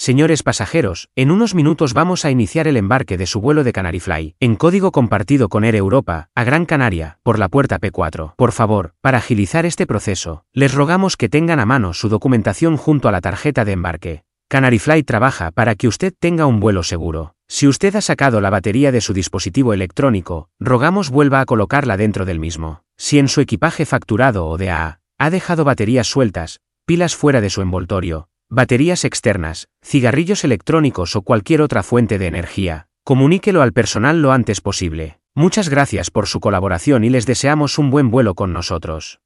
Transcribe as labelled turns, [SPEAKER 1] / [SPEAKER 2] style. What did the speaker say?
[SPEAKER 1] Señores pasajeros, en unos minutos vamos a iniciar el embarque de su vuelo de Canary Fly, en código compartido con Air Europa, a Gran Canaria, por la puerta P4. Por favor, para agilizar este proceso, les rogamos que tengan a mano su documentación junto a la tarjeta de embarque. Canary Fly trabaja para que usted tenga un vuelo seguro. Si usted ha sacado la batería de su dispositivo electrónico, rogamos vuelva a colocarla dentro del mismo. Si en su equipaje facturado o DAA, ha dejado baterías sueltas, pilas fuera de su envoltorio, baterías externas, cigarrillos electrónicos o cualquier otra fuente de energía, comuníquelo al personal lo antes posible. Muchas gracias por su colaboración y les deseamos un buen vuelo con nosotros.